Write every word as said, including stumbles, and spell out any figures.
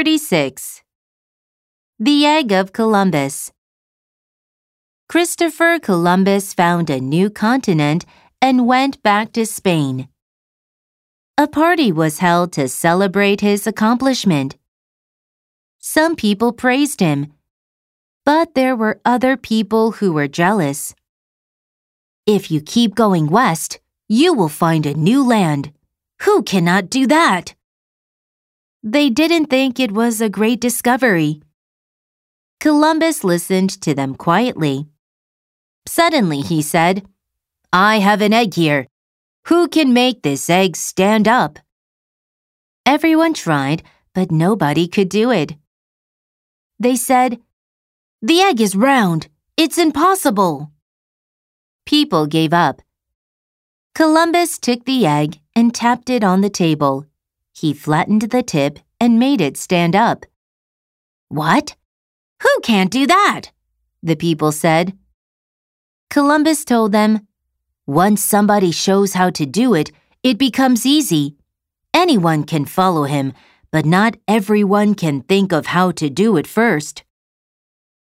thirty-six. The Egg of Columbus. Christopher Columbus found a new continent and went back to Spain. A party was held to celebrate his accomplishment. Some people praised him, but there were other people who were jealous. "If you keep going west, you will find a new land. Who cannot do that?" They didn't think it was a great discovery. Columbus listened to them quietly. Suddenly he said, "I have an egg here. Who can make this egg stand up?" Everyone tried, but nobody could do it. They said, "The egg is round. It's impossible." People gave up. Columbus took the egg and tapped it on the table. He flattened the tip and made it stand up. "What? Who can't do that?" the people said. Columbus told them, "Once somebody shows how to do it, it becomes easy. Anyone can follow him, but not everyone can think of how to do it first."